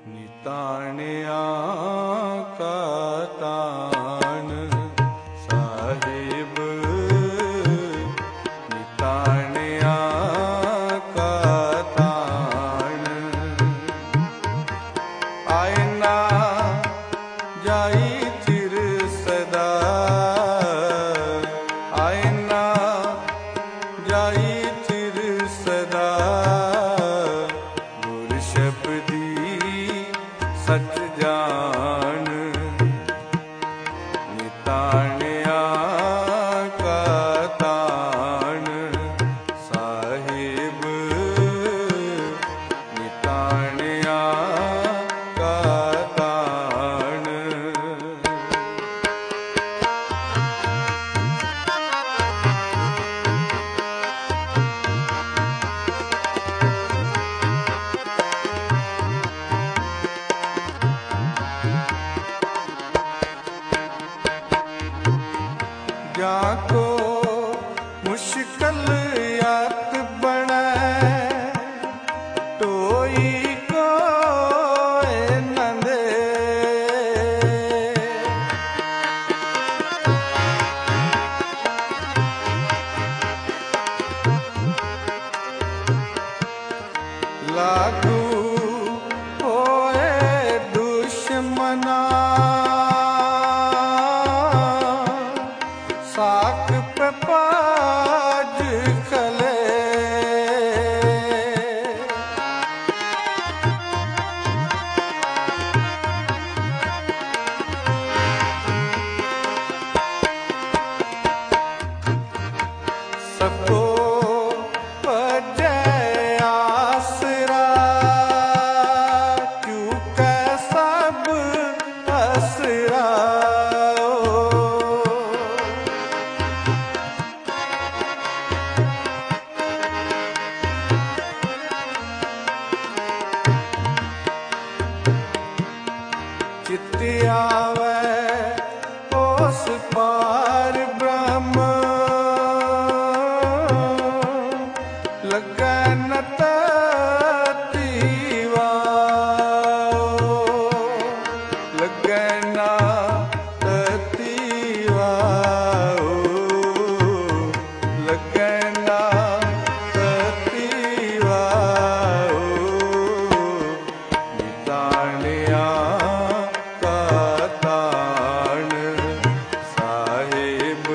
निताणिया का ताण साहिब, निताणिया का ताण। आए ना जाई चिर सदा, आए ना जाई चिर सदा। गुर शब्दी सच जान, निताणिया का ताण साहिब, निताणिया का ताण। जाको मुश्किल यात बने, टोई को नंदे। लागू होए दुश्मना, साक पे पाज खले। सको पजय आसरा, क्यों कै सब असरा। चित्त आवे ओस पार ब्रह्म, लगे न ततीवा, लगे न ततीवा, लगे न ततीवा। निताणिया का ताण साहिब,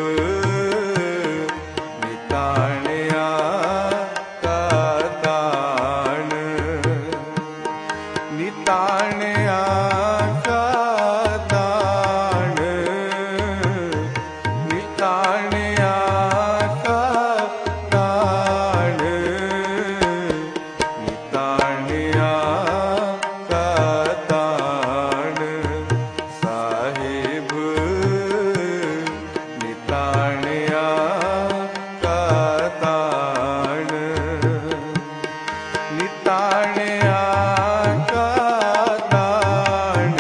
निताणिया का ताण। निताणिया का ताण, निताणिया का ताण, निताणिया का ताण साहिब, निताणिया का ताण। निताणिया का ताण,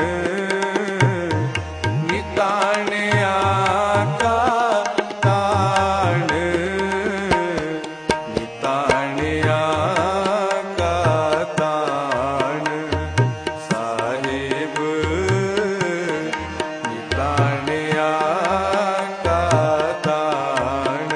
निताणिया का ताण, निताणिया का ताण साहिब, निताणिया का ताण।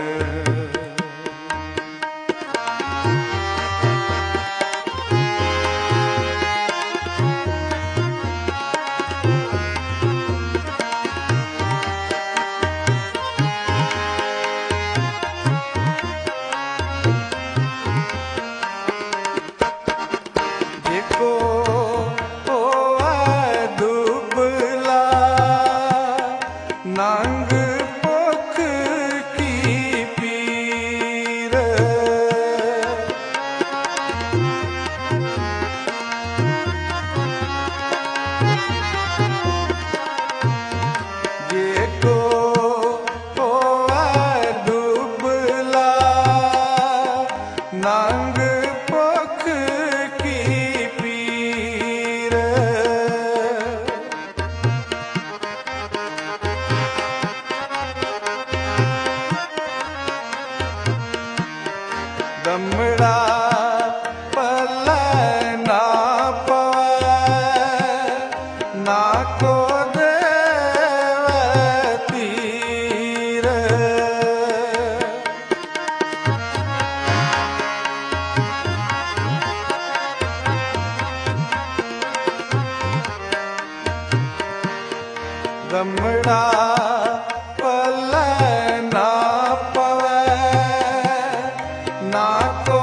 चमड़ा पल्ले ना पवे ना को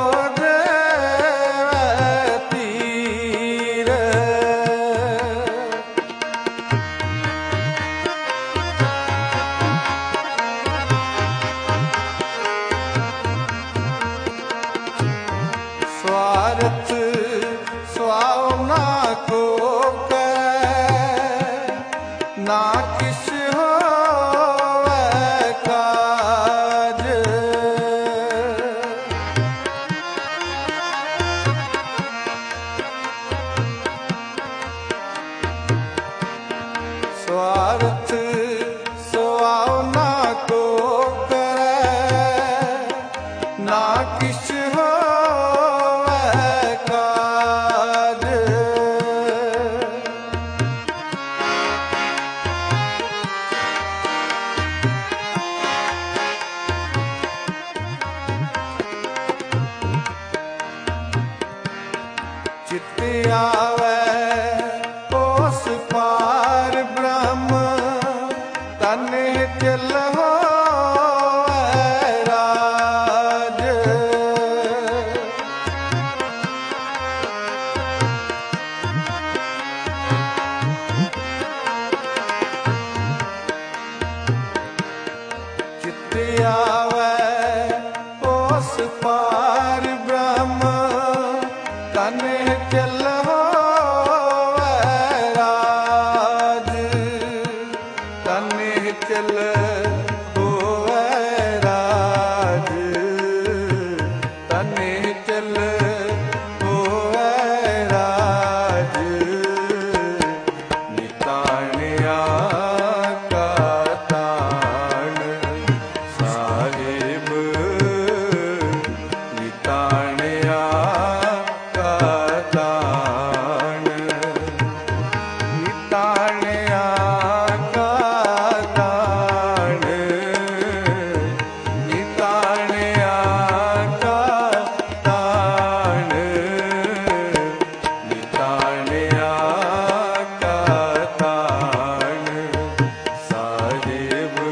देवे तीर स्वार्थ स्वाव ना को ना किस होवे काज स्वार्थ स्वाव ना को करे ना किस होवे काज चित्त आवे ओस पार ब्रह्म तन चल होवे राज चित्त आवे ओस पार ब्रह्म तन चल होवे राज तन चल होवे राज तन चल होवे राज निताणिया का ताण साहिब निताणिया ताण निताणिया का ताण निताणिया का ताण निताणिया का ताण साहिब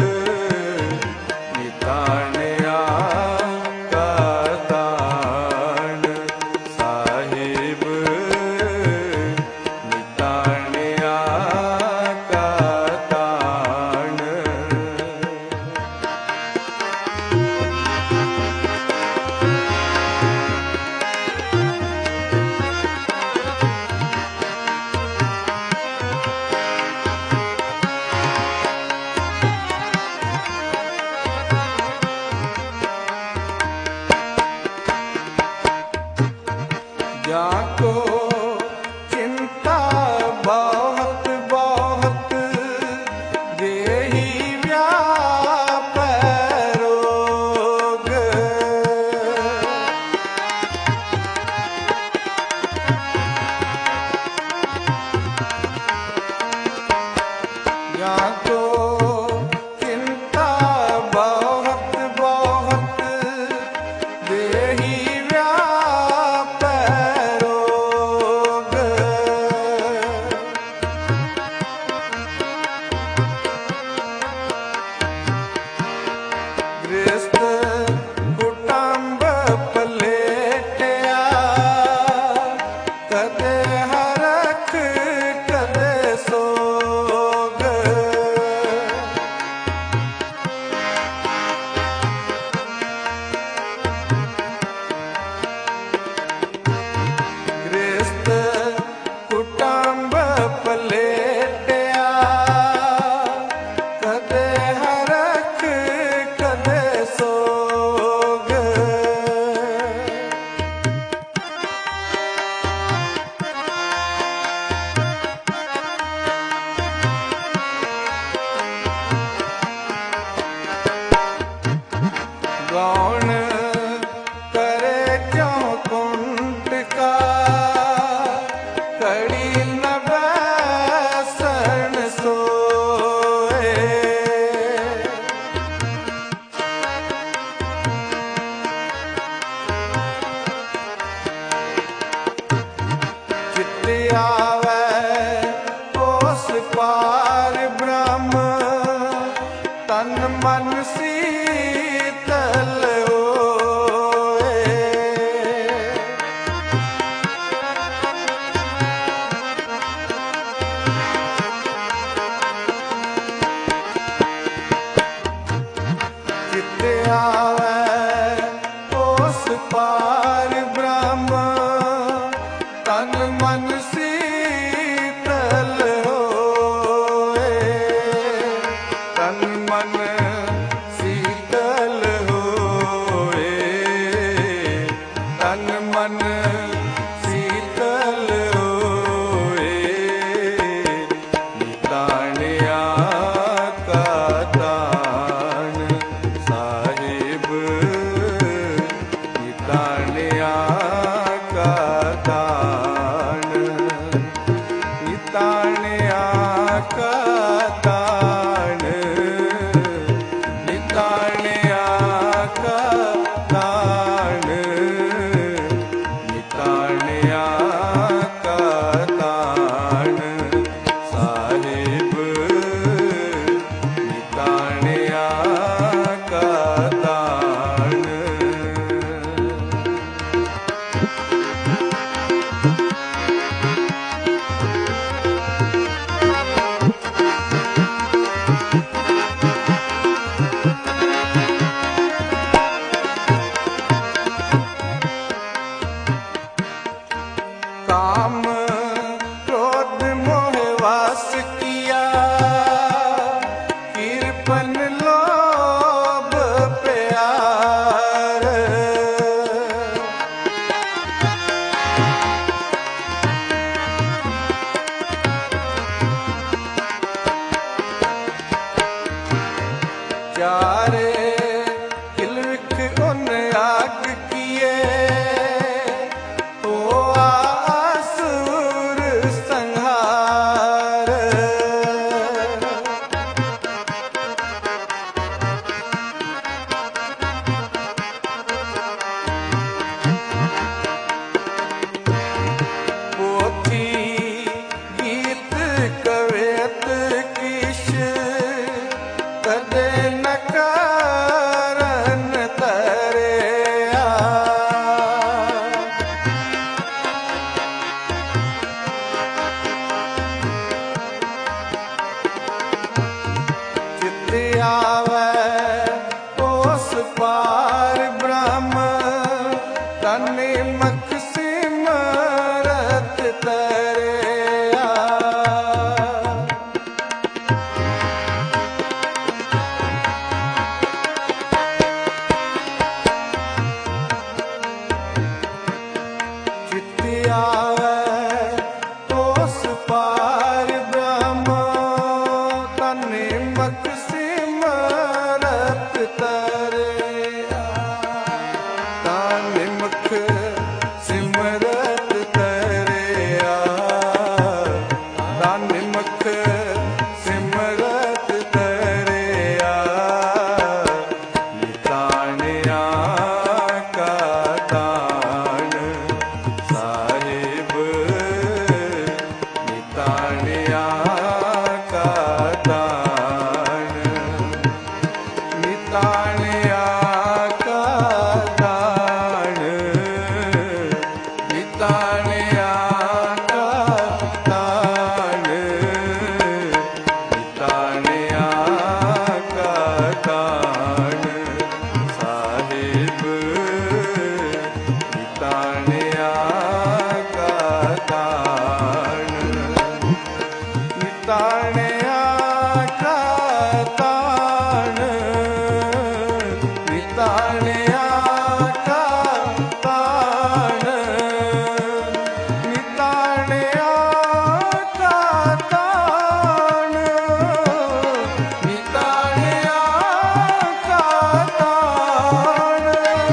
निताणिया का ताण साहिब निताणिया का ताण जाको चिंता बहुत बहुत देही व्याप रोग जाको चिंता बहुत बहुत देही व्याप रोग गृहस्थ कुटुंब पलेटिया कदे हरख कदे सोग गृहस्थ कुटुंब पलेटिया कदे हरख कदे सोग गौण करे क्यों कुंठ का कड़ी न बैसन सोए चित्त आवे ओस पार ब्रह्म मन शीतल होए। चित आवे उस पार ब्रह्म तन मन शीतल होए। तन मन शीतल होए। तन मन शीतल होए। निताणिया का दान साहिब। निताणिया का दान। निताणिया का दान। निताणिया का दान। निताणिया का दान साहिब। निताणिया का दान। काम क्रोध मोह वास किया। कृपन लोभ प्यार। चारे किलविख उन आग किए। आसुर संहार। पोथी गीत कवित किश कदे न करन तरिया। चित आवे उस पार ब्रह्म तन मख सिमरत तरिया। चित आवे उस पार ब्रह्म तन मख सिमरत तरिया। तन मख सिमरत तरिया। तन मख सिमरत तरिया। निताणिया का दान साहिब। निताणिया का दान। निताणिया का दान। निताणिया का दान। निताणिया का दान साहिब। निताणिया का दान। निताणिया का दान। निताणिया का दान। निताणिया का दान। निताणिया का दान।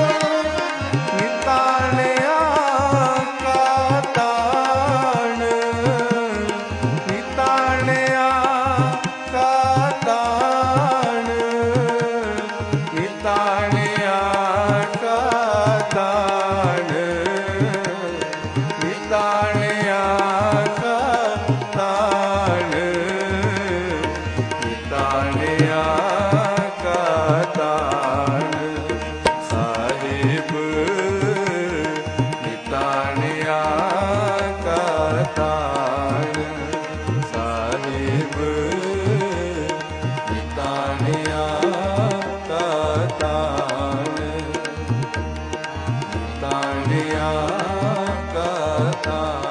निताणिया का दान। निताणिया का दान। निताणिया का दान। निताणिया का दान। निताणिया का ताण साहिब तानिया का ताण तानिया का ताण